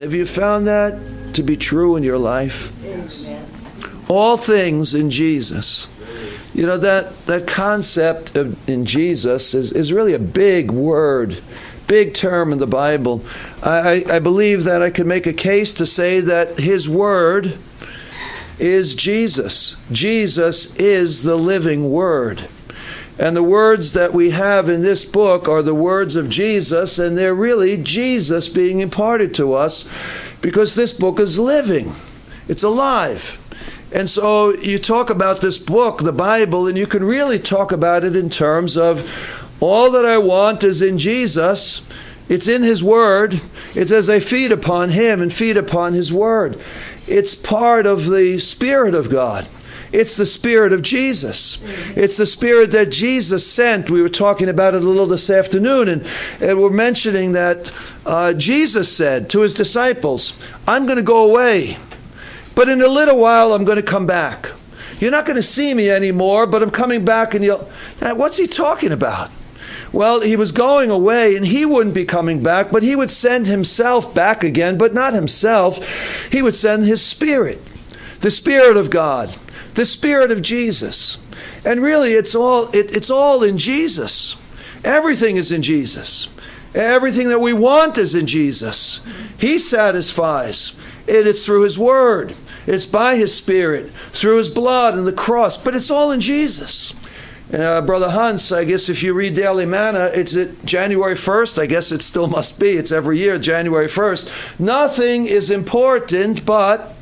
Have you found that to be true in your life? Yes. All things in Jesus. You know, that concept in Jesus is really a big word, big term in the Bible. I believe that I could make a case to say that His Word is Jesus. Jesus is the living Word. And the words that we have in this book are the words of Jesus, and they're really Jesus being imparted to us because this book is living. It's alive. And so you talk about this book, the Bible, and you can really talk about it in terms of all that I want is in Jesus. It's in His Word. It's as I feed upon Him and feed upon His Word. It's part of the Spirit of God. It's the Spirit of Jesus. It's the Spirit that Jesus sent. We were talking about it a little this afternoon, and we're mentioning that Jesus said to His disciples, I'm going to go away, but in a little while I'm going to come back. You're not going to see me anymore, but I'm coming back, and you'll... Now, what's He talking about? Well, He was going away, and He wouldn't be coming back, but He would send Himself back again, but not Himself. He would send His Spirit, the Spirit of God, the Spirit of Jesus. And really, it's all in Jesus. Everything is in Jesus. Everything that we want is in Jesus. He satisfies. It's through His Word. It's by His Spirit, through His blood and the cross. But it's all in Jesus. Brother Hans, I guess if you read Daily Manna, it's at January 1st. I guess it still must be. It's every year, January 1st. Nothing is important but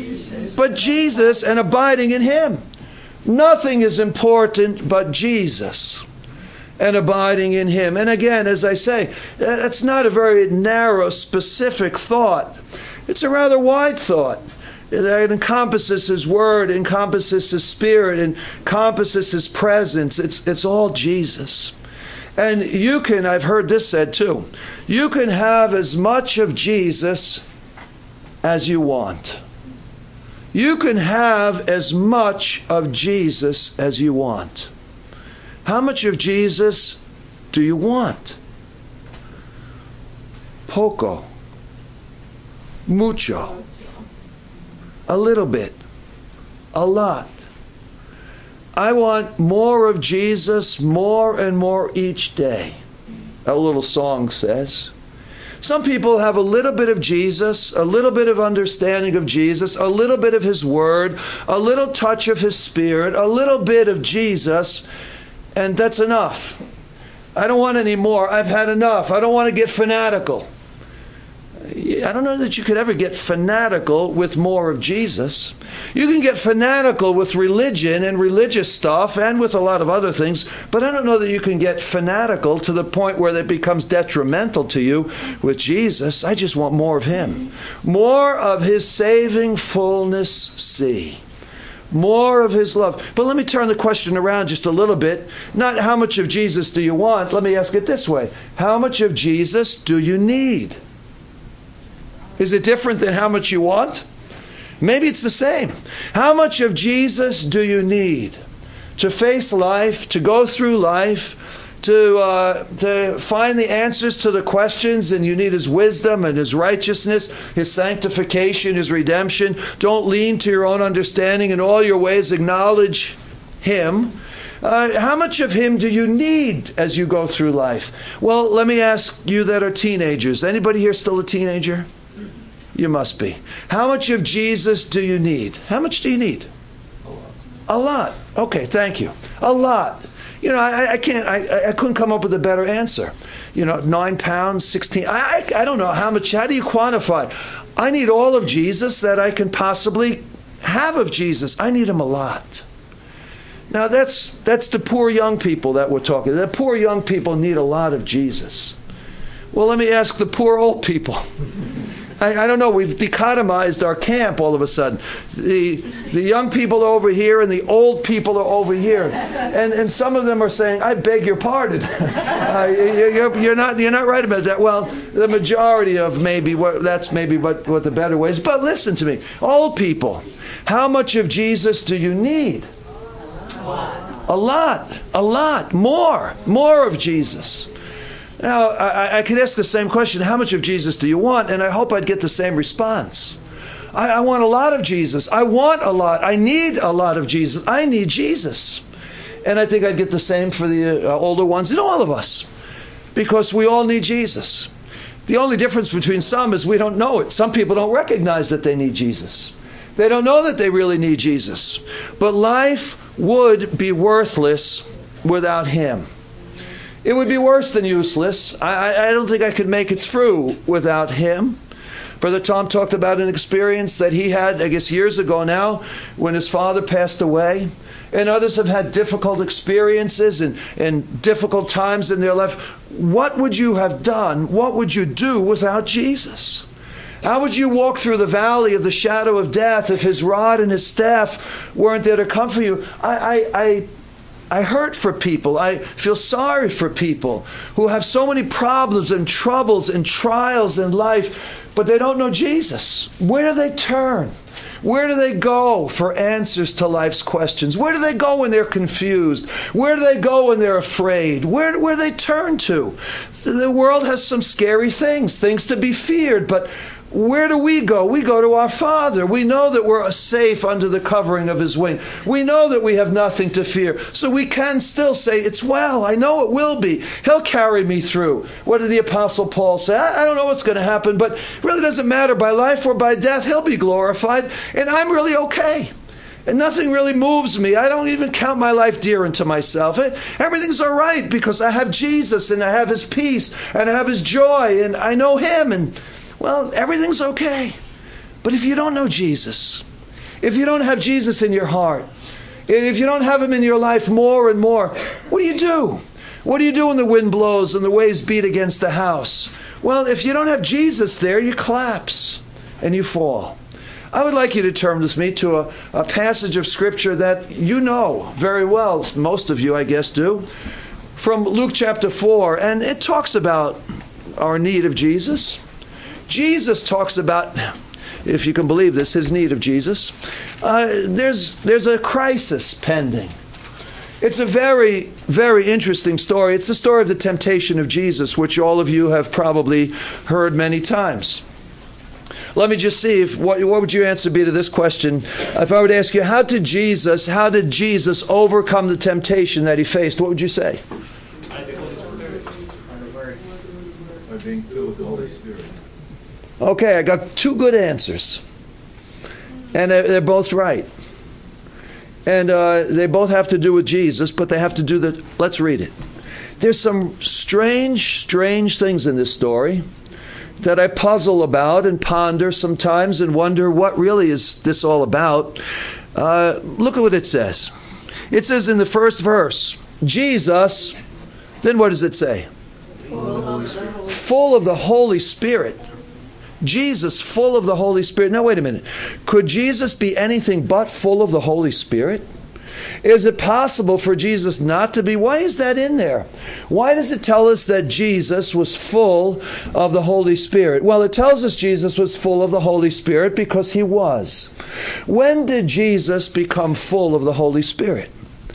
Jesus and abiding in Him. Nothing is important but Jesus and abiding in Him. And again, as I say, that's not a very narrow, specific thought. It's a rather wide thought. It encompasses His Word, encompasses His Spirit, encompasses His presence. It's all Jesus. And you can, I've heard this said too, you can have as much of Jesus as you want. You can have as much of Jesus as you want. How much of Jesus do you want? Poco. Mucho. A little bit. A lot. I want more of Jesus, more and more each day. A little song says. Some people have a little bit of Jesus, a little bit of understanding of Jesus, a little bit of His Word, a little touch of His Spirit, a little bit of Jesus, and that's enough. I don't want any more. I've had enough. I don't want to get fanatical. I don't know that you could ever get fanatical with more of Jesus. You can get fanatical with religion and religious stuff and with a lot of other things, but I don't know that you can get fanatical to the point where it becomes detrimental to you with Jesus. I just want more of Him. More of His saving fullness see. More of His love. But let me turn the question around just a little bit. Not how much of Jesus do you want? Let me ask it this way. How much of Jesus do you need? Is it different than how much you want? Maybe it's the same. How much of Jesus do you need to face life, to go through life, to find the answers to the questions? And you need His wisdom and His righteousness, His sanctification, His redemption. Don't lean to your own understanding. In all your ways acknowledge Him. How much of Him do you need as you go through life? Well, let me ask you that are teenagers. Anybody here still a teenager? You must be. How much of Jesus do you need? How much do you need? A lot. Okay, thank you. A lot. You know, I couldn't come up with a better answer. You know, 9 pounds, 16. I don't know how much. How do you quantify? I need all of Jesus that I can possibly have of Jesus. I need Him a lot. Now that's the poor young people that we're talking. The poor young people need a lot of Jesus. Well, let me ask the poor old people. I don't know, we've dichotomized our camp all of a sudden. The young people are over here and the old people are over here. And some of them are saying, I beg your pardon. You're not right about that. Well, the majority of that's maybe what the better way is. But listen to me. Old people, how much of Jesus do you need? A lot. More of Jesus. Now, I could ask the same question, how much of Jesus do you want? And I hope I'd get the same response. I want a lot of Jesus. I want a lot. I need a lot of Jesus. I need Jesus. And I think I'd get the same for the older ones and all of us, because we all need Jesus. The only difference between some is we don't know it. Some people don't recognize that they need Jesus. They don't know that they really need Jesus. But life would be worthless without him. It would be worse than useless. I don't think I could make it through without him. Brother Tom talked about an experience that he had, I guess years ago now, when his father passed away. And others have had difficult experiences and difficult times in their life. What would you have done? What would you do without Jesus? How would you walk through the valley of the shadow of death if his rod and his staff weren't there to comfort you? I hurt for people. I feel sorry for people who have so many problems and troubles and trials in life, but they don't know Jesus. Where do they turn? Where do they go for answers to life's questions? Where do they go when they're confused? Where do they go when they're afraid? Where do they turn to? The world has some scary things to be feared, but where do we go? We go to our Father. We know that we're safe under the covering of his wing. We know that we have nothing to fear. So we can still say, it's well. I know it will be. He'll carry me through. What did the Apostle Paul say? I don't know what's going to happen, but it really doesn't matter. By life or by death, he'll be glorified. And I'm really okay. And nothing really moves me. I don't even count my life dear unto myself. Everything's all right because I have Jesus and I have his peace and I have his joy and I know him, and well, everything's okay. But if you don't know Jesus, if you don't have Jesus in your heart, if you don't have him in your life more and more, what do you do? What do you do when the wind blows and the waves beat against the house? Well, if you don't have Jesus there, you collapse and you fall. I would like you to turn with me to a passage of Scripture that you know very well, most of you I guess do, from Luke chapter 4, and it talks about our need of Jesus. Jesus talks about, if you can believe this, his need of Jesus. There's a crisis pending. It's a very, very interesting story. It's the story of the temptation of Jesus, which all of you have probably heard many times. Let me just see, what would your answer be to this question? If I were to ask you, how did Jesus overcome the temptation that he faced? What would you say? By the Holy Spirit. By being filled with the Holy Spirit. Okay, I got two good answers. And they're both right. And they both have to do with Jesus, but they have to do let's read it. There's some strange things in this story that I puzzle about and ponder sometimes and wonder, what really is this all about? Look at what it says. It says in the first verse, Jesus, then what does it say? Full of the Holy Spirit. Jesus, full of the Holy Spirit. Now, wait a minute. Could Jesus be anything but full of the Holy Spirit? Is it possible for Jesus not to be? Why is that in there? Why does it tell us that Jesus was full of the Holy Spirit? Well, it tells us Jesus was full of the Holy Spirit because he was. When did Jesus become full of the Holy Spirit?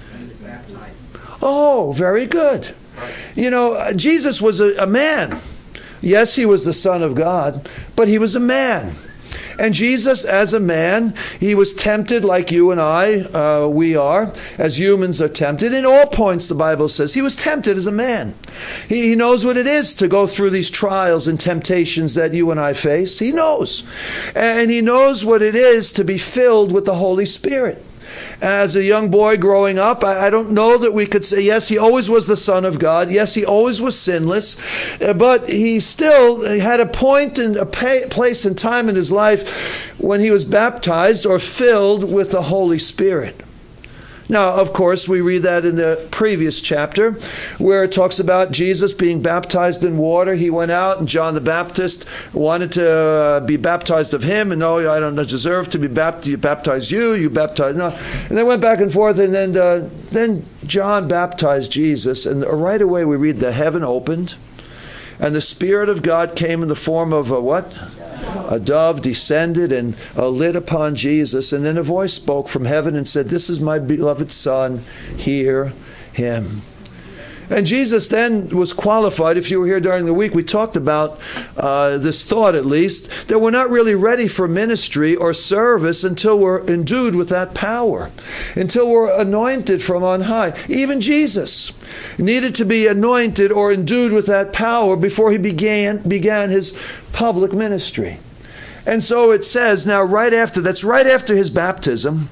Oh, very good. You know, Jesus was a man. Yes, he was the Son of God, but he was a man. And Jesus, as a man, he was tempted like you and I, we are, as humans are tempted. In all points, the Bible says, he was tempted as a man. He knows what it is to go through these trials and temptations that you and I face. He knows. And he knows what it is to be filled with the Holy Spirit. As a young boy growing up, I don't know that we could say, yes, he always was the Son of God. Yes, he always was sinless. But he still had a point and a place and time in his life when he was baptized or filled with the Holy Spirit. Now, of course, we read that in the previous chapter where it talks about Jesus being baptized in water. He went out and John the Baptist wanted to be baptized of him. And no, I don't deserve to be baptized. You baptized. No. And they went back and forth. And then John baptized Jesus. And right away we read the heaven opened. And the Spirit of God came in the form of a what? A dove descended and lit upon Jesus. And then a voice spoke from heaven and said, "This is my beloved Son, hear him." And Jesus then was qualified. If you were here during the week, we talked about this thought, at least, that we're not really ready for ministry or service until we're endued with that power, until we're anointed from on high. Even Jesus needed to be anointed or endued with that power before he began his public ministry. And so it says now, right after his baptism,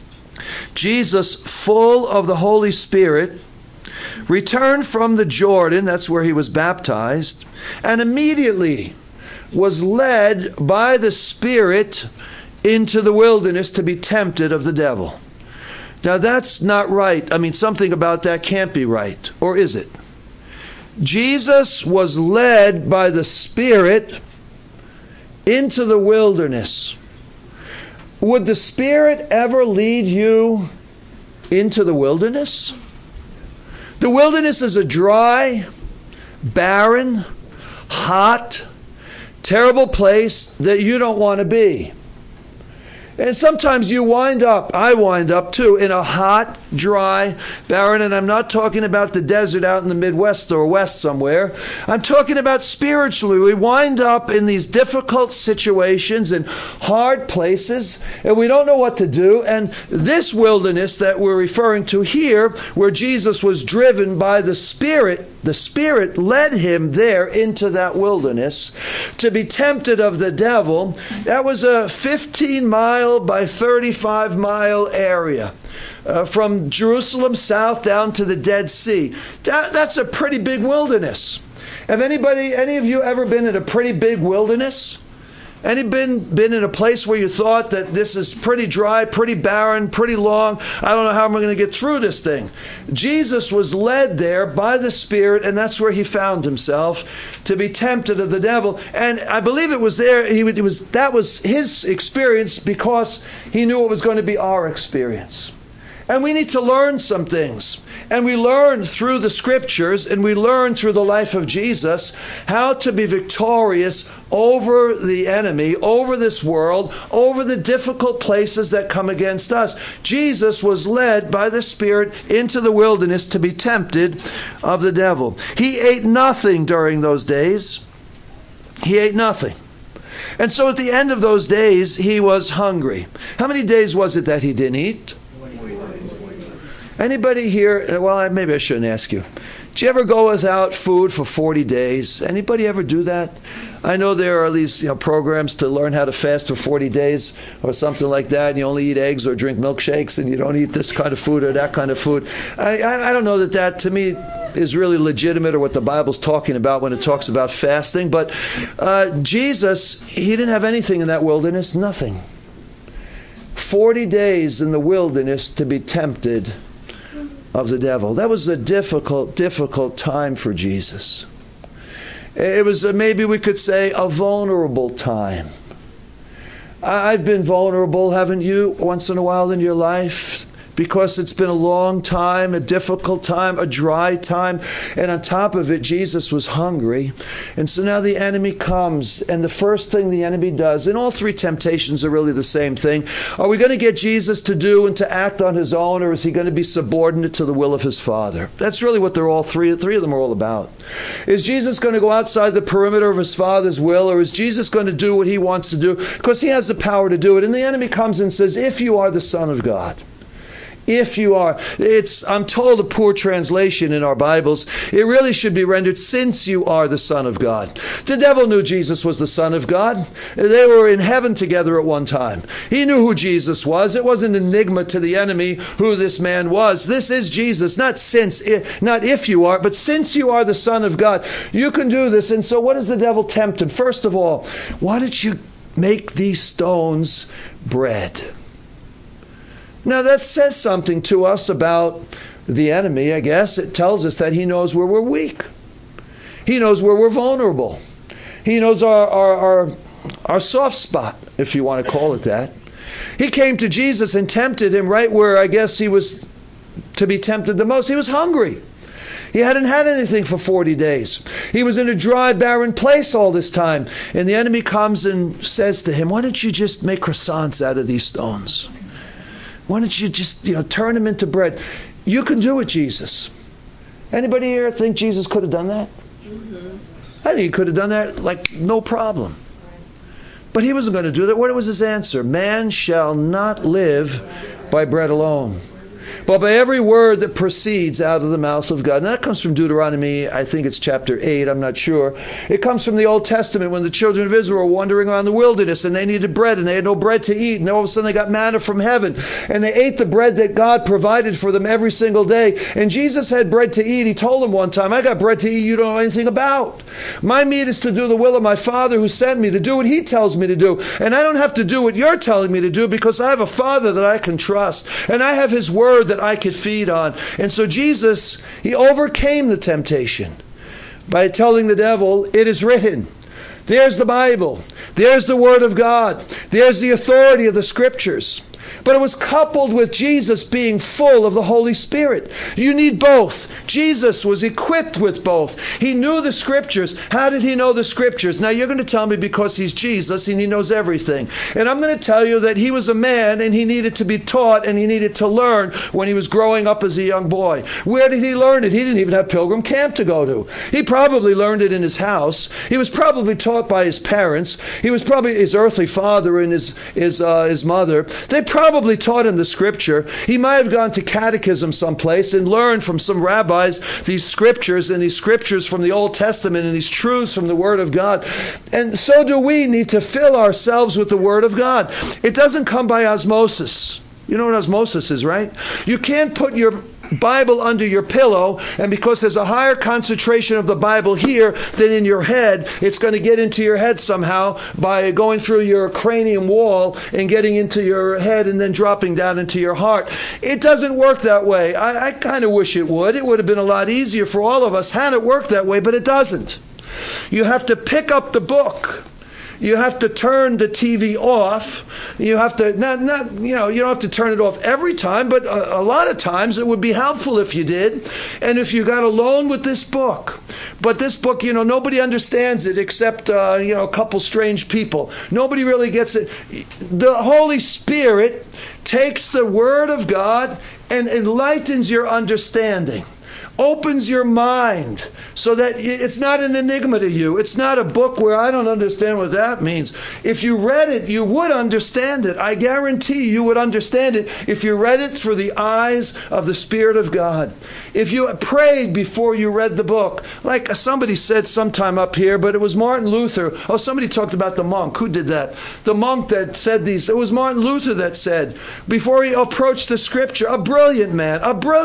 Jesus, full of the Holy Spirit, returned from the Jordan, that's where he was baptized, and immediately was led by the Spirit into the wilderness to be tempted of the devil. Now that's not right. I mean, something about that can't be right, or is it? Jesus was led by the Spirit into the wilderness. Would the Spirit ever lead you into the wilderness? The wilderness is a dry, barren, hot, terrible place that you don't want to be. And sometimes I wind up too, in a hot, dry, barren, and I'm not talking about the desert out in the Midwest or West somewhere. I'm talking about spiritually. We wind up in these difficult situations and hard places, and we don't know what to do. And this wilderness that we're referring to here, where Jesus was driven by the Spirit led him there into that wilderness to be tempted of the devil. That was a 15-mile by 35-mile area from Jerusalem south down to the Dead Sea. That's a pretty big wilderness. Have any of you ever been in a pretty big wilderness? Any been in a place where you thought that this is pretty dry, pretty barren, pretty long? I don't know how I'm going to get through this thing. Jesus was led there by the Spirit, and that's where he found himself, to be tempted of the devil. And I believe it was there. That was his experience because he knew it was going to be our experience. And we need to learn some things. And we learn through the Scriptures, and we learn through the life of Jesus how to be victorious over the enemy, over this world, over the difficult places that come against us. Jesus was led by the Spirit into the wilderness to be tempted of the devil. He ate nothing during those days. He ate nothing. And so at the end of those days, he was hungry. How many days was it that he didn't eat? Anybody here, well, maybe I shouldn't ask you. Did you ever go without food for 40 days? Anybody ever do that? I know there are these programs to learn how to fast for 40 days or something like that, and you only eat eggs or drink milkshakes, and you don't eat this kind of food or that kind of food. I don't know that to me is really legitimate or what the Bible's talking about when it talks about fasting, but Jesus, he didn't have anything in that wilderness, nothing. 40 days in the wilderness to be tempted of the devil. That was a difficult time for Jesus. It was maybe we could say a vulnerable time. I've been vulnerable, haven't you, once in a while in your life? Because it's been a long time, a difficult time, a dry time. And on top of it, Jesus was hungry. And so now the enemy comes. And the first thing the enemy does, and all three temptations are really the same thing. Are we going to get Jesus to do and to act on his own, or is he going to be subordinate to the will of his Father? That's really what they're all three of them are all about. Is Jesus going to go outside the perimeter of his Father's will, or is Jesus going to do what he wants to do? Because he has the power to do it. And the enemy comes and says, if you are the Son of God. If you are, I'm told a poor translation in our Bibles. It really should be rendered, since you are the Son of God. The devil knew Jesus was the Son of God. They were in heaven together at one time. He knew who Jesus was. It wasn't an enigma to the enemy who this man was. This is Jesus, not if you are, but since you are the Son of God, you can do this. And so what does the devil tempt him? First of all, why don't you make these stones bread? Now that says something to us about the enemy, I guess. It tells us that he knows where we're weak. He knows where we're vulnerable. He knows our soft spot, if you want to call it that. He came to Jesus and tempted him right where I guess he was to be tempted the most. He was hungry. He hadn't had anything for 40 days. He was in a dry, barren place all this time. And the enemy comes and says to him, why don't you just make croissants out of these stones? Why don't you just, turn them into bread? You can do it, Jesus. Anybody here think Jesus could have done that? I think he could have done that like no problem. But he wasn't going to do that. What was his answer? Man shall not live by bread alone, but by every word that proceeds out of the mouth of God. And that comes from Deuteronomy, I think it's chapter 8, I'm not sure. It comes from the Old Testament when the children of Israel were wandering around the wilderness and they needed bread and they had no bread to eat. And all of a sudden they got manna from heaven and they ate the bread that God provided for them every single day. And Jesus had bread to eat. He told them one time, I got bread to eat you don't know anything about. My meat is to do the will of my Father who sent me, to do what he tells me to do. And I don't have to do what you're telling me to do because I have a Father that I can trust. And I have his word that I could feed on. And so Jesus, he overcame the temptation by telling the devil, it is written. There's the Bible. There's the Word of God. There's the authority of the Scriptures. But it was coupled with Jesus being full of the Holy Spirit. You need both. Jesus was equipped with both. He knew the Scriptures. How did he know the Scriptures? Now you're going to tell me because he's Jesus and he knows everything. And I'm going to tell you that he was a man and he needed to be taught and he needed to learn when he was growing up as a young boy. Where did he learn it? He didn't even have Pilgrim Camp to go to. He probably learned it in his house. He was probably taught by his parents. He was probably his earthly father and his mother. They probably taught him the Scripture. He might have gone to catechism someplace and learned from some rabbis these Scriptures and these Scriptures from the Old Testament and these truths from the Word of God. And so do we need to fill ourselves with the Word of God. It doesn't come by osmosis. You know what osmosis is, right? You can't put your Bible under your pillow, and because there's a higher concentration of the Bible here than in your head, it's going to get into your head somehow by going through your cranium wall and getting into your head and then dropping down into your heart. It doesn't work that way. I kind of wish it would. It would have been a lot easier for all of us had it worked that way, but it doesn't. You have to pick up the book. You have to turn the TV off. You have to, you don't have to turn it off every time, but a lot of times it would be helpful if you did. And if you got alone with this book. But this book, nobody understands it except, a couple strange people. Nobody really gets it. The Holy Spirit takes the Word of God and enlightens your understanding. Opens your mind so that it's not an enigma to you. It's not a book where I don't understand what that means. If you read it, you would understand it. I guarantee you would understand it if you read it through the eyes of the Spirit of God. If you prayed before you read the book, like somebody said sometime up here, but it was Martin Luther. Oh, somebody talked about the monk. Who did that? The monk that said these. It was Martin Luther that said, before he approached the Scripture, a brilliant man,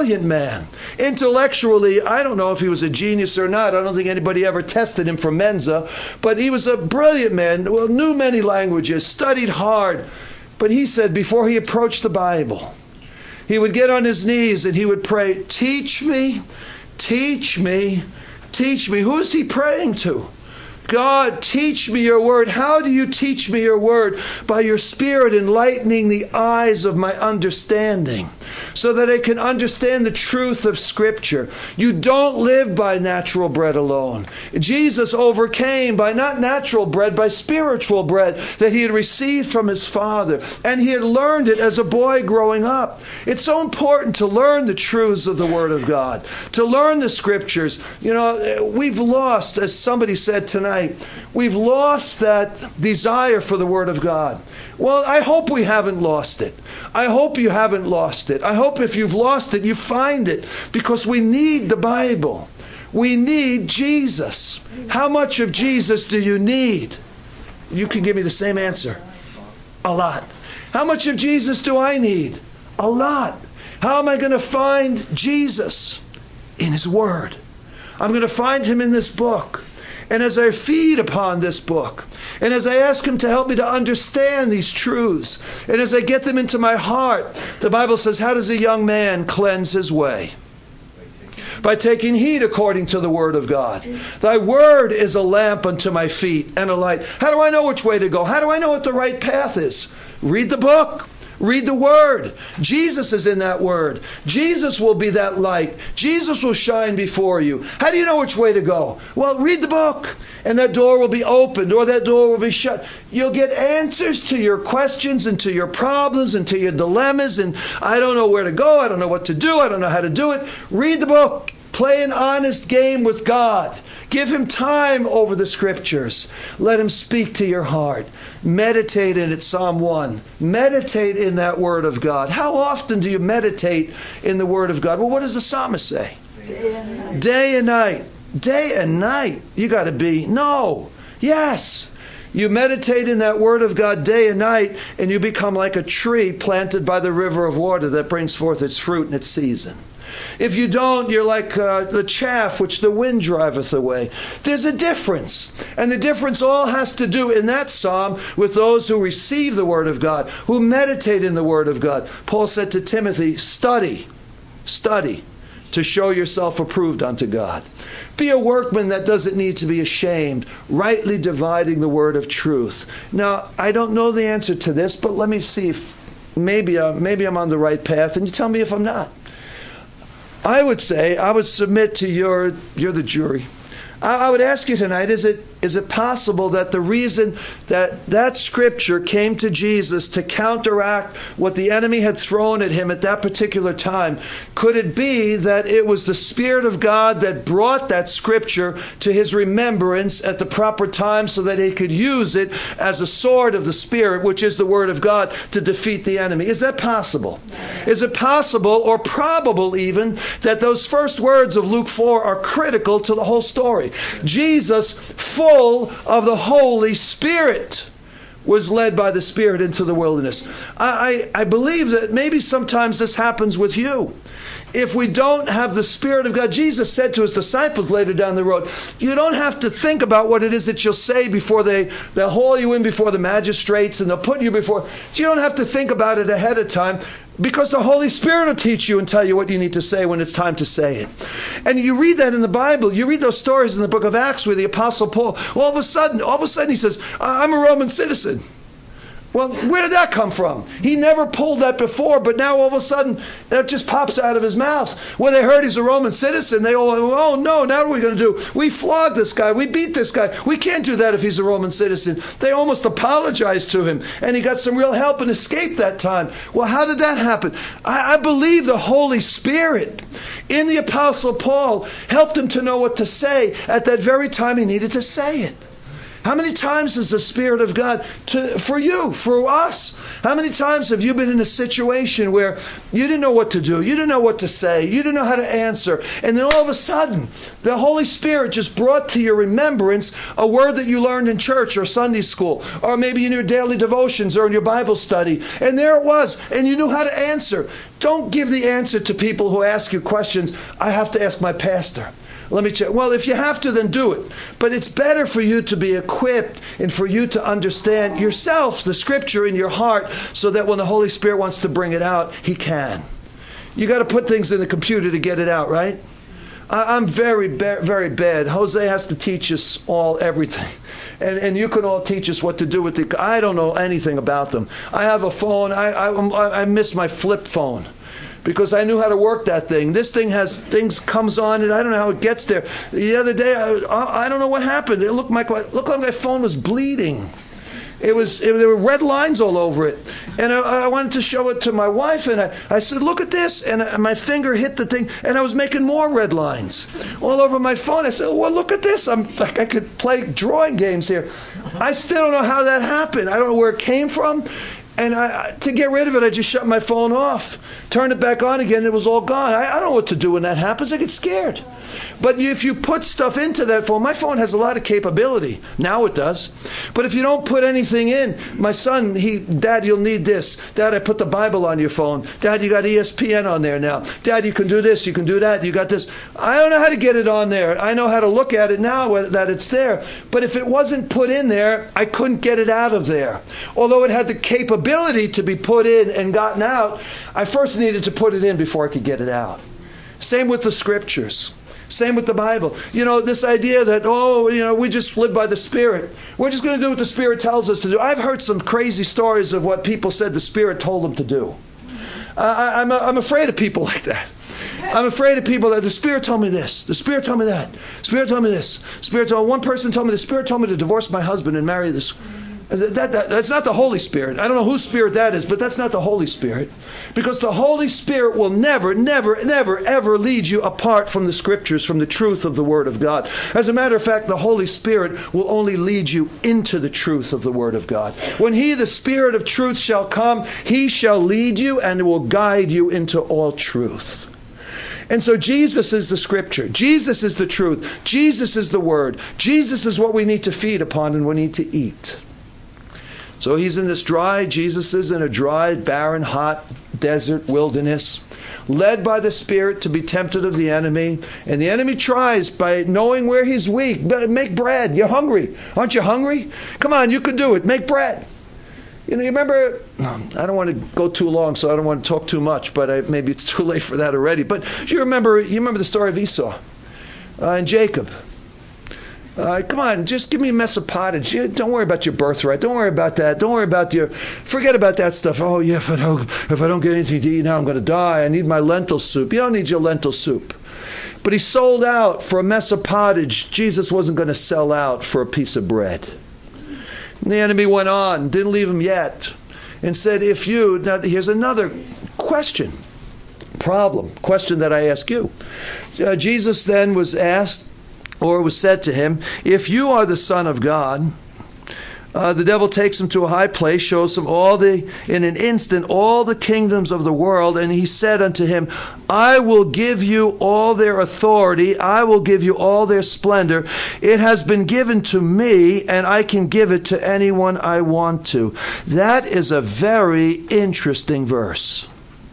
intellectually, I don't know if he was a genius or not. I don't think anybody ever tested him for Mensa, but he was a brilliant man, knew many languages, studied hard. But he said before he approached the Bible, he would get on his knees and he would pray, teach me, teach me, teach me. Who is he praying to? God, teach me your word. How do you teach me your word? By your Spirit enlightening the eyes of my understanding so that I can understand the truth of Scripture. You don't live by natural bread alone. Jesus overcame by not natural bread, by spiritual bread that he had received from his Father. And he had learned it as a boy growing up. It's so important to learn the truths of the Word of God, to learn the Scriptures. We've lost, as somebody said tonight, we've lost that desire for the Word of God. Well, I hope we haven't lost it. I hope you haven't lost it. I hope if you've lost it, you find it, because we need the Bible. We need Jesus. How much of Jesus do you need? You can give me the same answer. A lot. How much of Jesus do I need? A lot. How am I going to find Jesus? In His Word. I'm going to find Him in this book. And as I feed upon this book, and as I ask Him to help me to understand these truths, and as I get them into my heart, the Bible says, how does a young man cleanse his way? By taking heed according to the Word of God. Thy Word is a lamp unto my feet and a light. How do I know which way to go? How do I know what the right path is? Read the book. Read the Word. Jesus is in that Word. Jesus will be that light. Jesus will shine before you. How do you know which way to go? Well, read the book, and that door will be opened or that door will be shut. You'll get answers to your questions and to your problems and to your dilemmas, and I don't know where to go. I don't know what to do. I don't know how to do it. Read the book. Play an honest game with God. Give him time over the scriptures. Let him speak to your heart. Meditate in it, Psalm 1. Meditate in that word of God. How often do you meditate in the word of God? Well, what does the psalmist say? Day and night. Day and night. You got to be, no. Yes. You meditate in that word of God day and night, and you become like a tree planted by the river of water that brings forth its fruit in its season. If you don't, you're like the chaff which the wind driveth away. There's a difference. And the difference all has to do in that psalm with those who receive the word of God, who meditate in the word of God. Paul said to Timothy, study to show yourself approved unto God. Be a workman that doesn't need to be ashamed, rightly dividing the word of truth. Now, I don't know the answer to this, but let me see if maybe I'm on the right path, and you tell me if I'm not. I would submit to you're the jury. I would ask you tonight, is it possible that the reason that scripture came to Jesus to counteract what the enemy had thrown at him at that particular time, could it be that it was the Spirit of God that brought that scripture to his remembrance at the proper time so that he could use it as a sword of the Spirit, which is the word of God, to defeat the enemy? Is that possible? Is it possible, or probable even, that those first words of Luke 4 are critical to the whole story? Jesus, full of the Holy Spirit, was led by the Spirit into the wilderness. I believe that maybe sometimes this happens with you. If we don't have the Spirit of God, Jesus said to his disciples later down the road, you don't have to think about what it is that you'll say before they'll haul you in before the magistrates and they'll put you before. You don't have to think about it ahead of time, because the Holy Spirit will teach you and tell you what you need to say when it's time to say it. And you read that in the Bible. You read those stories in the book of Acts where the Apostle Paul, all of a sudden he says, I'm a Roman citizen. Well, where did that come from? He never pulled that before, but now all of a sudden that just pops out of his mouth. When they heard he's a Roman citizen, they all, oh no, now what are we going to do? We flogged this guy. We beat this guy. We can't do that if he's a Roman citizen. They almost apologized to him, and he got some real help and escaped that time. Well, how did that happen? I believe the Holy Spirit in the Apostle Paul helped him to know what to say at that very time he needed to say it. How many times has the Spirit of God, for you, for us, how many times have you been in a situation where you didn't know what to do, you didn't know what to say, you didn't know how to answer, and then all of a sudden, the Holy Spirit just brought to your remembrance a word that you learned in church or Sunday school, or maybe in your daily devotions or in your Bible study, and there it was, and you knew how to answer. Don't give the answer to people who ask you questions, I have to ask my pastor. Let me check. Well, if you have to, then do it. But it's better for you to be equipped and for you to understand yourself, the scripture in your heart, so that when the Holy Spirit wants to bring it out, he can. You got to put things in the computer to get it out, right? I'm very bad. Jose has to teach us all everything. And you can all teach us what to do with it. I don't know anything about them. I have a phone. I miss my flip phone, because I knew how to work that thing. This thing has things comes on, and I don't know how it gets there. The other day, I don't know what happened. It looked like my phone was bleeding. There were red lines all over it. And I wanted to show it to my wife, and I said, look at this. And my finger hit the thing, and I was making more red lines all over my phone. I said, well, look at this. I'm like, I could play drawing games here. I still don't know how that happened. I don't know where it came from. And to get rid of it, I just shut my phone off, turned it back on again, and it was all gone. I don't know what to do when that happens. I get scared. But if you put stuff into that phone, my phone has a lot of capability. Now it does. But if you don't put anything in, my son, Dad, you'll need this. Dad, I put the Bible on your phone. Dad, you got ESPN on there now. Dad, you can do this, you can do that, you got this. I don't know how to get it on there. I know how to look at it now that it's there. But if it wasn't put in there, I couldn't get it out of there. Although it had the capability to be put in and gotten out, I first needed to put it in before I could get it out. Same with the scriptures. Same with the Bible. This idea that, we just live by the Spirit. We're just going to do what the Spirit tells us to do. I've heard some crazy stories of what people said the Spirit told them to do. I'm afraid of people like that. I'm afraid of people that the Spirit told me this. The Spirit told me that. The Spirit told me this. One person told me the Spirit told me to divorce my husband and marry this. That's not the Holy Spirit. I don't know whose spirit that is, but that's not the Holy Spirit. Because the Holy Spirit will never, never, never, ever lead you apart from the Scriptures, from the truth of the Word of God. As a matter of fact, the Holy Spirit will only lead you into the truth of the Word of God. When He, the Spirit of truth, shall come, He shall lead you and will guide you into all truth. And so Jesus is the Scripture. Jesus is the truth. Jesus is the Word. Jesus is what we need to feed upon and we need to eat. So He's in this Jesus is in a dry, barren, hot desert wilderness, led by the Spirit to be tempted of the enemy. And the enemy tries, by knowing where he's weak, make bread. You're hungry. Aren't you hungry? Come on, you can do it. Make bread. You remember, I don't want to go too long, so I don't want to talk too much, but maybe it's too late for that already. But you remember the story of Esau and Jacob. Come on, just give me a mess of pottage. Don't worry about your birthright. Don't worry about that. Don't worry about forget about that stuff. Oh, yeah, if I don't get anything to eat now, I'm going to die. I need my lentil soup. You don't need your lentil soup. But he sold out for a mess of pottage. Jesus wasn't going to sell out for a piece of bread. And the enemy went on, didn't leave him yet, and said, now here's another question that I ask you. Jesus then was asked, or it was said to him, if you are the Son of God, the devil takes him to a high place, shows him in an instant all the kingdoms of the world, and he said unto him, I will give you all their authority, I will give you all their splendor. It has been given to me, and I can give it to anyone I want to. That is a very interesting verse.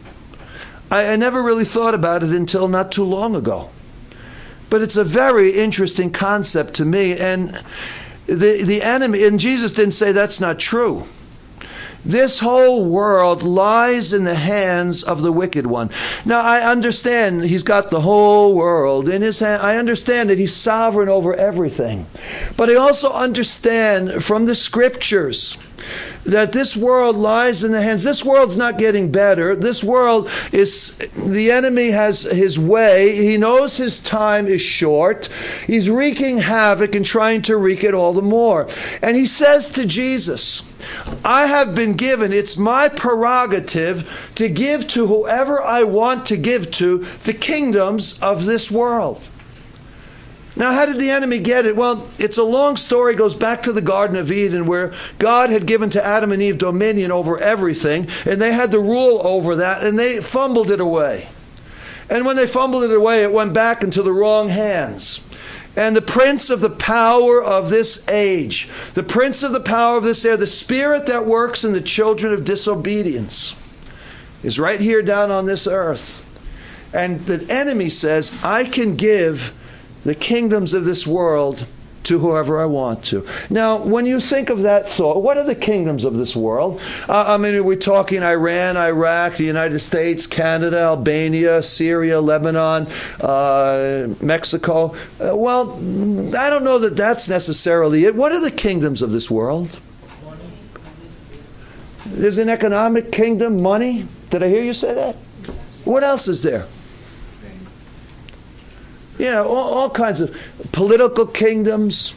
I never really thought about it until not too long ago. But it's a very interesting concept to me. And the enemy, and Jesus didn't say that's not true. This whole world lies in the hands of the wicked one. Now, I understand he's got the whole world in his hand. I understand that he's sovereign over everything. But I also understand from the Scriptures that this world lies in the hands. This world's not getting better. This world the enemy has his way. He knows his time is short. He's wreaking havoc and trying to wreak it all the more. And he says to Jesus, I have been given, it's my prerogative to give to whoever I want to give to the kingdoms of this world. Now, how did the enemy get it? Well, it's a long story. It goes back to the Garden of Eden, where God had given to Adam and Eve dominion over everything, and they had to rule over that, and they fumbled it away. And when they fumbled it away, it went back into the wrong hands. And the prince of the power of this age, the prince of the power of this air, the spirit that works in the children of disobedience, is right here down on this earth. And the enemy says, I can give the kingdoms of this world to whoever I want to. Now, when you think of that thought, what are the kingdoms of this world? Are we talking Iran, Iraq, the United States, Canada, Albania, Syria, Lebanon, Mexico? Well, I don't know that that's necessarily it. What are the kingdoms of this world? There's an economic kingdom, money. Did I hear you say that? What else is there? Yeah, all kinds of political kingdoms,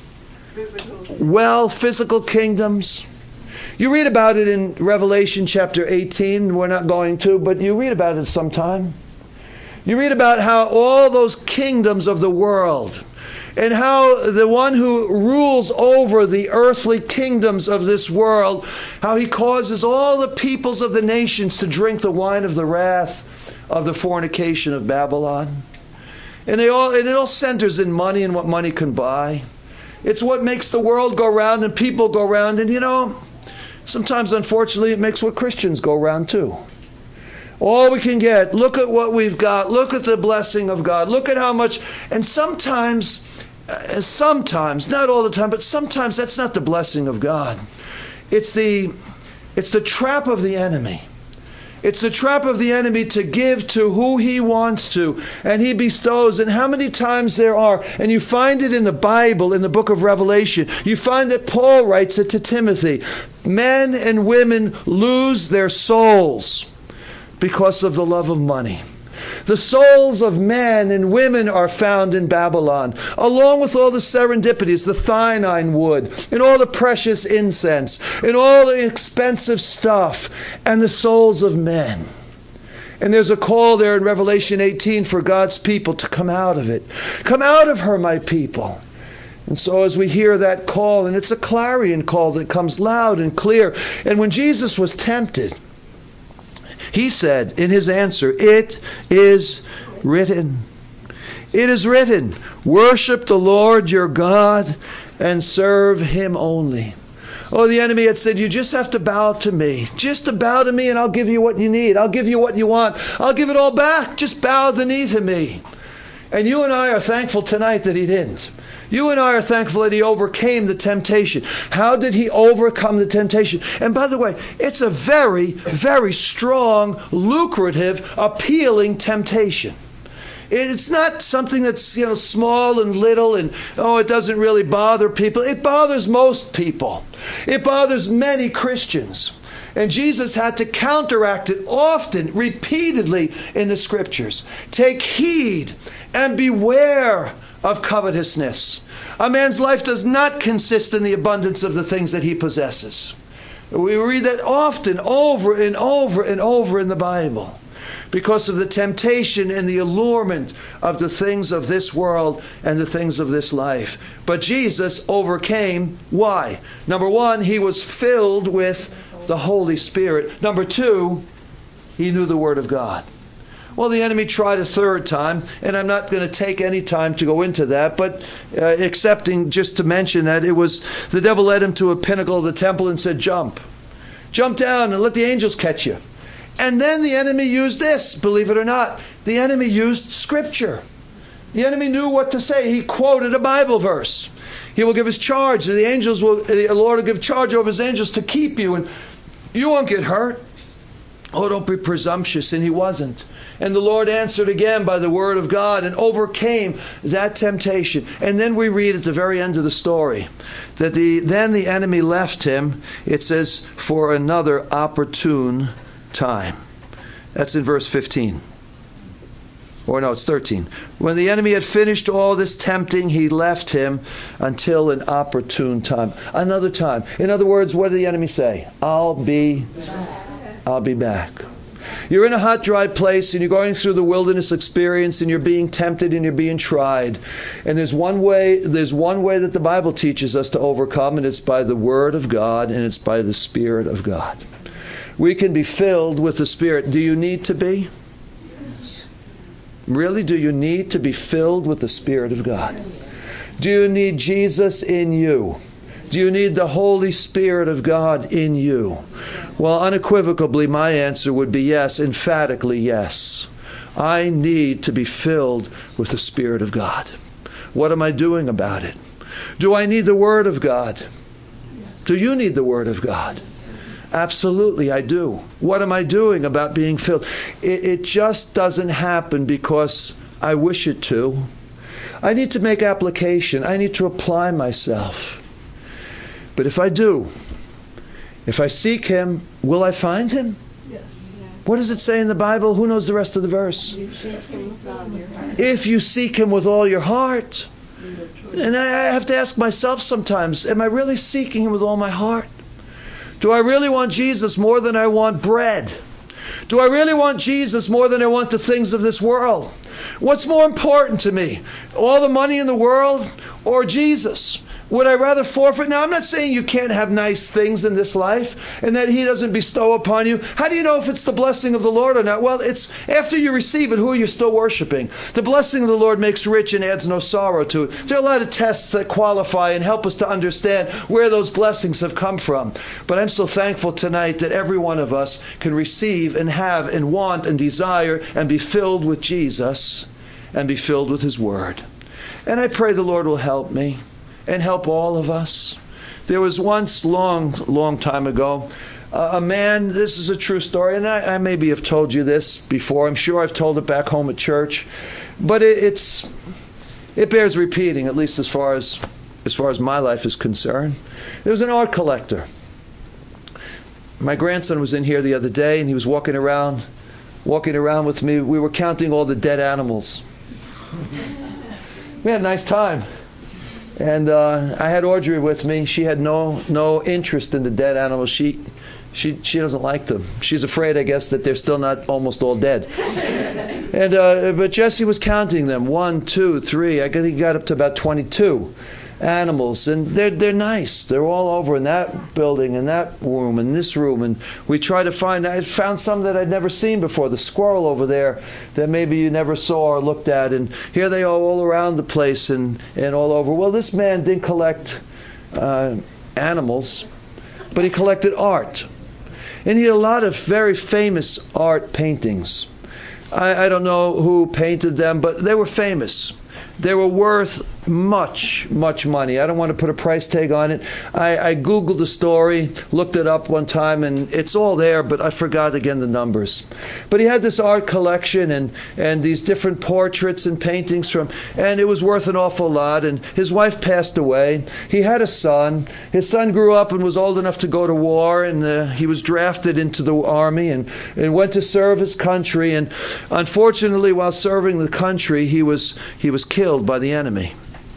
physical kingdoms. You read about it in Revelation chapter 18. We're not going to, but you read about it sometime. You read about how all those kingdoms of the world, and how the one who rules over the earthly kingdoms of this world, how he causes all the peoples of the nations to drink the wine of the wrath of the fornication of Babylon. And it all centers in money and what money can buy. It's what makes the world go round and people go round. And sometimes, unfortunately, it makes what Christians go round too. All we can get, look at what we've got, look at the blessing of God, look at how much. And sometimes, not all the time, but sometimes that's not the blessing of God. It's the trap of the enemy. It's the trap of the enemy to give to who he wants to, and he bestows. And how many times there are, and you find it in the Bible, in the book of Revelation, you find that Paul writes it to Timothy. Men and women lose their souls because of the love of money. The souls of men and women are found in Babylon, along with all the serendipities, the thynine wood, and all the precious incense, and all the expensive stuff, and the souls of men. And there's a call there in Revelation 18 for God's people to come out of it. Come out of her, my people. And so as we hear that call, and it's a clarion call that comes loud and clear. And when Jesus was tempted, he said in his answer, "It is written. It is written, worship the Lord your God and serve him only." Oh, the enemy had said, you just have to bow to me. Just to bow to me and I'll give you what you need. I'll give you what you want. I'll give it all back. Just bow the knee to me. And you and I are thankful tonight that he didn't. You and I are thankful that he overcame the temptation. How did he overcome the temptation? And by the way, it's a very, very strong, lucrative, appealing temptation. It's not something that's, small and little and, it doesn't really bother people. It bothers most people. It bothers many Christians. And Jesus had to counteract it often, repeatedly in the scriptures. Take heed and beware of covetousness. A man's life does not consist in the abundance of the things that he possesses. We read that often, over and over and over in the Bible, because of the temptation and the allurement of the things of this world and the things of this life. But Jesus overcame. Why? Number one, he was filled with the Holy Spirit. Number two, he knew the Word of God. Well, the enemy tried a third time, and I'm not going to take any time to go into that, but excepting just to mention that it was the devil led him to a pinnacle of the temple and said, jump down and let the angels catch you. And then the enemy used this, believe it or not. The enemy used Scripture. The enemy knew what to say. He quoted a Bible verse. He will give his charge. The Lord will give charge over his angels to keep you, and you won't get hurt. Oh, don't be presumptuous. And he wasn't. And the Lord answered again by the Word of God and overcame that temptation. And then we read at the very end of the story that then the enemy left him, it says, for another opportune time. That's in verse 15. Or no, it's 13. When the enemy had finished all this tempting, he left him until an opportune time. Another time. In other words, what did the enemy say? I'll be back. You're in a hot, dry place and you're going through the wilderness experience and you're being tempted and you're being tried. And there's one way that the Bible teaches us to overcome, and it's by the Word of God and it's by the Spirit of God. We can be filled with the Spirit. Do you need to be? Yes. Really, do you need to be filled with the Spirit of God? Do you need Jesus in you? Do you need the Holy Spirit of God in you? Well, unequivocally, my answer would be yes, emphatically yes. I need to be filled with the Spirit of God. What am I doing about it? Do I need the Word of God? Do you need the Word of God? Absolutely, I do. What am I doing about being filled? It just doesn't happen because I wish it to. I need to make application. I need to apply myself. But if I do, if I seek Him, will I find Him? Yes. What does it say in the Bible? Who knows the rest of the verse? If you seek Him with all your heart. And I have to ask myself sometimes, am I really seeking Him with all my heart? Do I really want Jesus more than I want bread? Do I really want Jesus more than I want the things of this world? What's more important to me? All the money in the world or Jesus? Would I rather forfeit? Now, I'm not saying you can't have nice things in this life and that He doesn't bestow upon you. How do you know if it's the blessing of the Lord or not? Well, it's after you receive it, who are you still worshiping? The blessing of the Lord makes rich and adds no sorrow to it. There are a lot of tests that qualify and help us to understand where those blessings have come from. But I'm so thankful tonight that every one of us can receive and have and want and desire and be filled with Jesus and be filled with His Word. And I pray the Lord will help me and help all of us. There was once, long time ago, a man, this is a true story, and I maybe have told you this before. I'm sure I've told it back home at church. But it bears repeating, at least as far as my life is concerned. There was an art collector. My grandson was in here the other day, and he was walking around walking around with me, we were counting all the dead animals. We had a nice time. And I had Audrey with me. She had no interest in the dead animals. She doesn't like them. She's afraid, I guess, that they're still not almost all dead. And but Jesse was counting them. 1, 2, 3. I guess he got up to about 22 animals, and they're nice. They're all over in that building, in that room, in this room, and we try to find. I found some that I'd never seen before. The squirrel over there that maybe you never saw or looked at, and here they are all around the place and all over. Well, this man didn't collect animals, but he collected art, and he had a lot of very famous art paintings. I don't know who painted them, but they were famous. They were worth much money. I don't want to put a price tag on it. I Googled the story, looked it up one time, and it's all there, but I forgot again the numbers. But he had this art collection and these different portraits and paintings from, and it was worth an awful lot. And his wife passed away. He had a son. His son grew up and was old enough to go to war, and he was drafted into the army and went to serve his country. And unfortunately, while serving the country, he was killed by the enemy.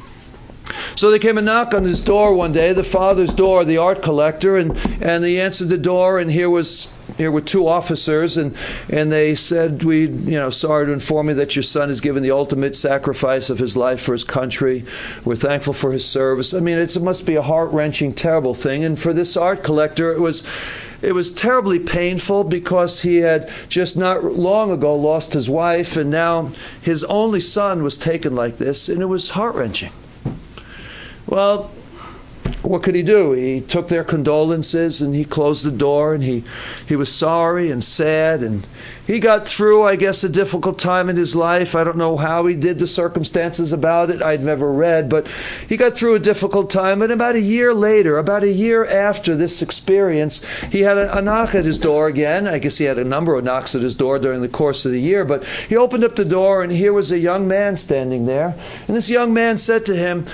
So there came a knock on his door one day, the father's door, the art collector, and he answered the door, and here were 2 officers, and they said, sorry to inform you that your son has given the ultimate sacrifice of his life for his country. We're thankful for his service. I mean, it must be a heart-wrenching, terrible thing. And for this art collector, it was terribly painful because he had just not long ago lost his wife, and now his only son was taken like this, and it was heart-wrenching. Well, what could he do? He took their condolences and he closed the door, and he was sorry and sad, and he got through, I guess, a difficult time in his life. I don't know how he did, the circumstances about it I'd never read, but he got through a difficult time. And about a year later, about a year after this experience, he had a knock at his door again. I guess he had a number of knocks at his door during the course of the year, but he opened up the door, and here was a young man standing there. And this young man said to him,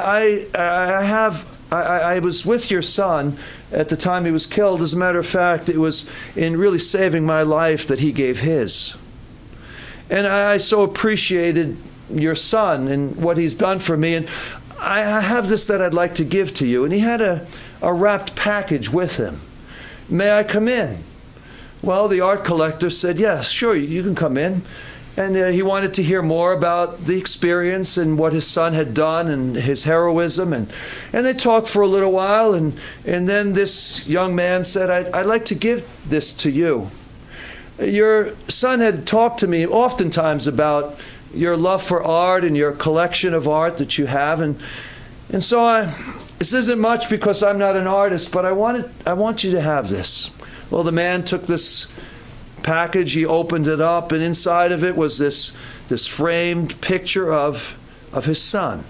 I was with your son at the time he was killed. As a matter of fact, it was in really saving my life that he gave his. And I so appreciated your son and what he's done for me. And I have this that I'd like to give to you. And he had a wrapped package with him. May I come in? Well, the art collector said, yes, sure, you can come in. And he wanted to hear more about the experience and what his son had done and his heroism. And they talked for a little while. And then this young man said, I'd like to give this to you. Your son had talked to me oftentimes about your love for art and your collection of art that you have. And so this isn't much because I'm not an artist, but I want you to have this. Well, the man took this package, he opened it up, and inside of it was this framed picture of his son.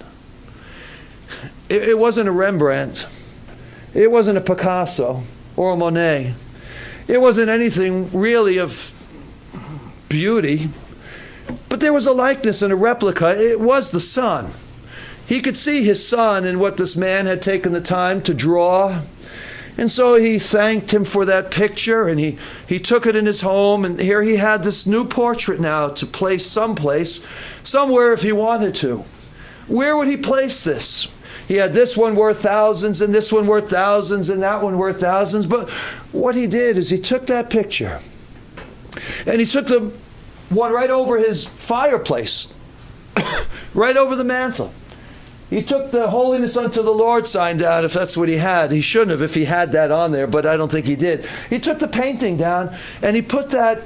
It wasn't a Rembrandt. It wasn't a Picasso or a Monet. It wasn't anything really of beauty, but there was a likeness and a replica. It was the son. He could see his son in what this man had taken the time to draw. And so he thanked him for that picture, and he took it in his home, and here he had this new portrait now to place someplace, somewhere if he wanted to. Where would he place this? He had this one worth thousands, and this one worth thousands, and that one worth thousands. But what he did is he took that picture, and he took the one right over his fireplace, right over the mantle. He took the Holiness unto the Lord sign down, if that's what he had. He shouldn't have if he had that on there, but I don't think he did. He took the painting down, and he put that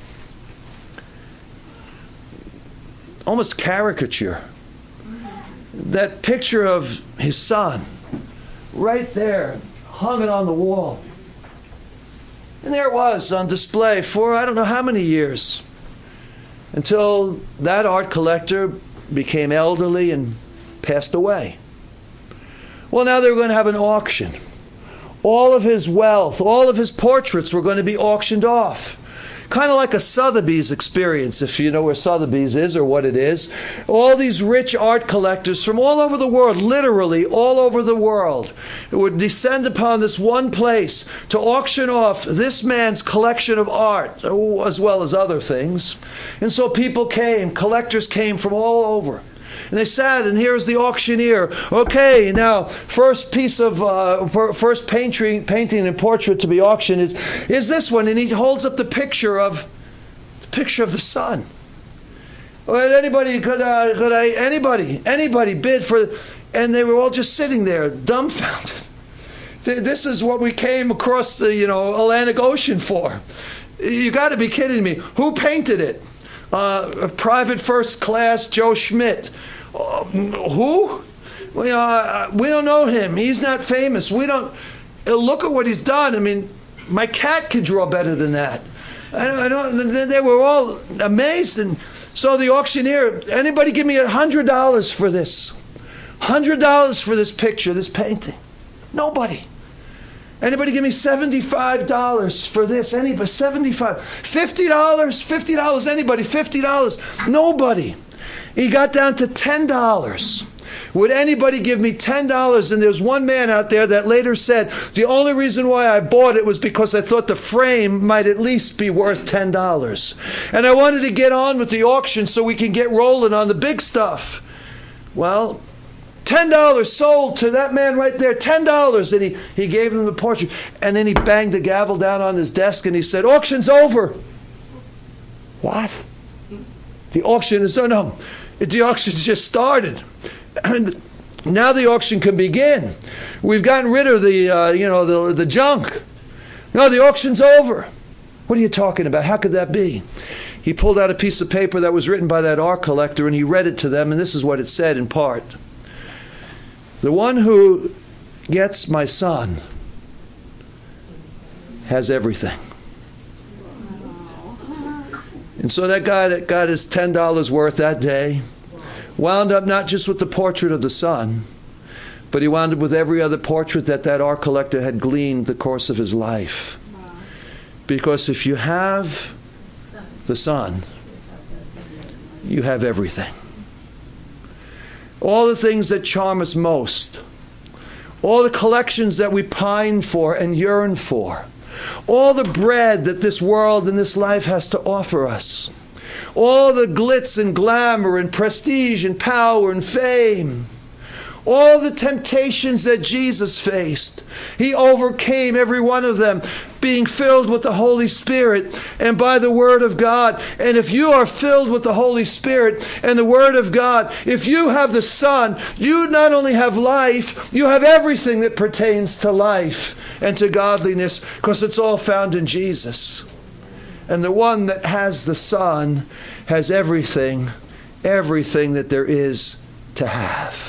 almost caricature, that picture of his son, right there, hung it on the wall. And there it was on display for I don't know how many years, until that art collector became elderly and passed away. Well, now they were going to have an auction. All of his wealth, all of his portraits were going to be auctioned off. kind of like a Sotheby's experience, if you know where Sotheby's is or what it is. All these rich art collectors from all over the world, literally all over the world, would descend upon this one place to auction off this man's collection of art, as well as other things. And so people came, collectors came from all over. And they sat, and here's the auctioneer. Okay, now, first piece of, first painting and portrait to be auctioned is this one. And he holds up the picture of the sun. Well, anybody bid for, and they were all just sitting there, dumbfounded. This is what we came across the, Atlantic Ocean for. You got to be kidding me. Who painted it? Private First Class Joe Schmidt. Who? We don't know him. He's not famous. We don't. Look at what he's done. I mean, my cat could draw better than that. I don't. They were all amazed, and so the auctioneer. Anybody give me $100 for this? $100 for this picture, this painting? Nobody. Anybody give me $75 for this? Anybody? $75. $50? $50? Anybody? $50? Nobody. He got down to $10. Would anybody give me $10? And there's one man out there that later said, the only reason why I bought it was because I thought the frame might at least be worth $10. And I wanted to get on with the auction so we can get rolling on the big stuff. Well, $10 sold to that man right there, $10. And he gave them the portrait. And then he banged the gavel down on his desk and he said, auction's over. What? The auction is, no. The auction's just started. And now the auction can begin. We've gotten rid of the junk. No, the auction's over. What are you talking about? How could that be? He pulled out a piece of paper that was written by that art collector and he read it to them, and this is what it said in part. The one who gets my son has everything. And so that guy that got his $10 worth that day wound up not just with the portrait of the son, but he wound up with every other portrait that art collector had gleaned the course of his life. Because if you have the son, you have everything. All the things that charm us most, all the collections that we pine for and yearn for, all the bread that this world and this life has to offer us, all the glitz and glamour and prestige and power and fame, all the temptations that Jesus faced, he overcame every one of them, being filled with the Holy Spirit and by the Word of God. And if you are filled with the Holy Spirit and the Word of God, if you have the Son, you not only have life, you have everything that pertains to life and to godliness, because it's all found in Jesus. And the one that has the Son has everything that there is to have.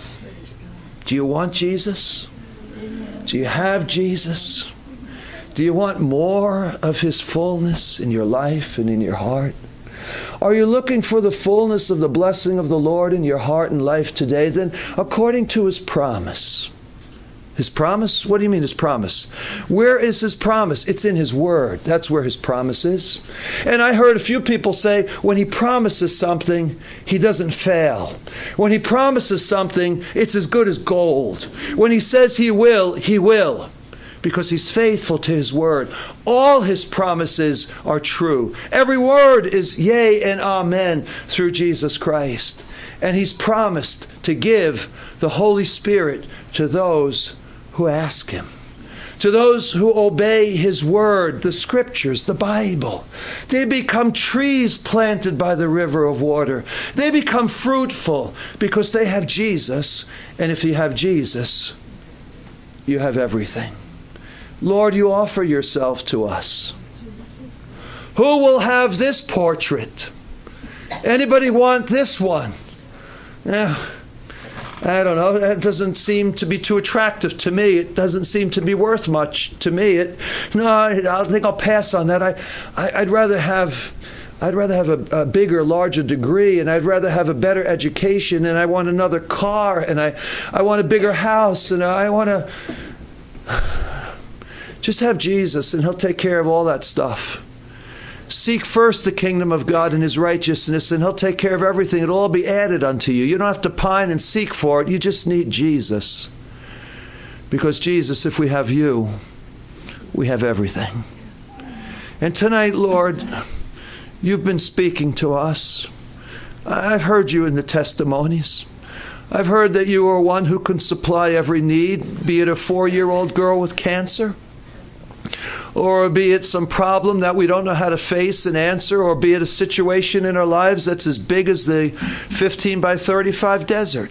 Do you want Jesus? Do you have Jesus? Do you want more of his fullness in your life and in your heart? Are you looking for the fullness of the blessing of the Lord in your heart and life today? Then, according to his promise. His promise? What do you mean his promise? Where is his promise? It's in his word. That's where his promise is. And I heard a few people say when he promises something, he doesn't fail. When he promises something, it's as good as gold. When he says he will, because he's faithful to his word. All his promises are true. Every word is yea and amen through Jesus Christ. And he's promised to give the Holy Spirit to those who ask him, to those who obey his word, the scriptures, the Bible. They become trees planted by the river of water. They become fruitful because they have Jesus. And if you have Jesus, you have everything. Lord, you offer yourself to us. Who will have this portrait? Anybody want this one? I don't know. It doesn't seem to be too attractive to me. It doesn't seem to be worth much to me. I think I'll pass on that. I'd rather have a bigger, larger degree, and I'd rather have a better education, and I want another car, and I want a bigger house, and I want to just have Jesus, and he'll take care of all that stuff. Seek first the kingdom of God and his righteousness, and he'll take care of everything. It'll all be added unto you. You don't have to pine and seek for it. You just need Jesus. Because Jesus, if we have you, we have everything. And tonight, Lord, you've been speaking to us. I've heard you in the testimonies. I've heard that you are one who can supply every need, be it a 4-year-old girl with cancer, or be it some problem that we don't know how to face and answer, or be it a situation in our lives that's as big as the 15 by 35 desert.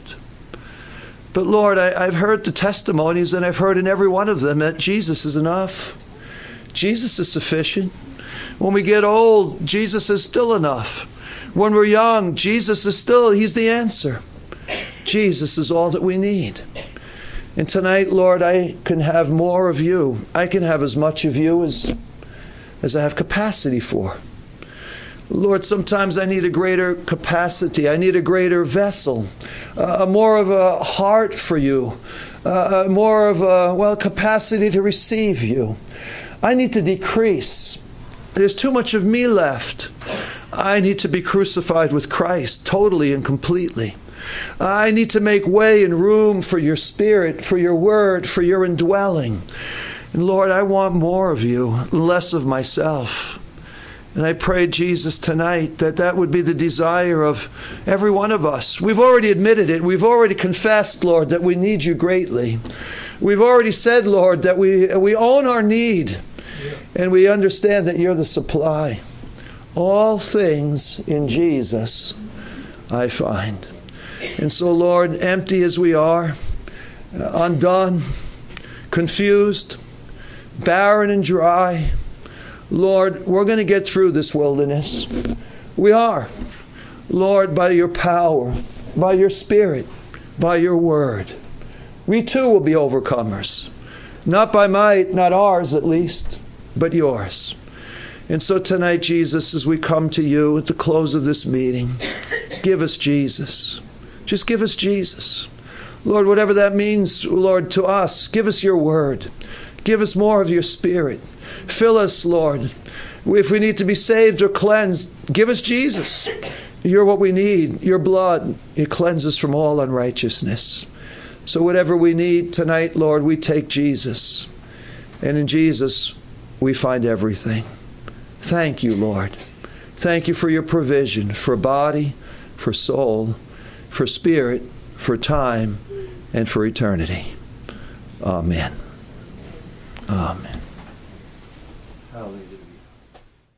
But Lord, I've heard the testimonies, and I've heard in every one of them that Jesus is enough. Jesus is sufficient. When we get old, Jesus is still enough. When we're young, Jesus is still, he's the answer. Jesus is all that we need. And tonight, Lord, I can have more of you. I can have as much of you as I have capacity for. Lord, sometimes I need a greater capacity. I need a greater vessel, more of a heart for you, more of a, capacity to receive you. I need to decrease. There's too much of me left. I need to be crucified with Christ totally and completely. I need to make way and room for your Spirit, for your word, for your indwelling. And Lord, I want more of you, less of myself. And I pray, Jesus, tonight that would be the desire of every one of us. We've already admitted it. We've already confessed, Lord, that we need you greatly. We've already said, Lord, that we own our need. And we understand that you're the supply. All things in Jesus I find. And so, Lord, empty as we are, undone, confused, barren and dry, Lord, we're going to get through this wilderness. We are. Lord, by your power, by your Spirit, by your word, we too will be overcomers. Not by might, not ours at least, but yours. And so tonight, Jesus, as we come to you at the close of this meeting, give us Jesus. Just give us Jesus. Lord, whatever that means, Lord, to us, give us your word. Give us more of your Spirit. Fill us, Lord. If we need to be saved or cleansed, give us Jesus. You're what we need. Your blood, it cleanses from all unrighteousness. So whatever we need tonight, Lord, we take Jesus. And in Jesus, we find everything. Thank you, Lord. Thank you for your provision, for body, for soul, for spirit, for time, and for eternity. Amen. Amen. Hallelujah.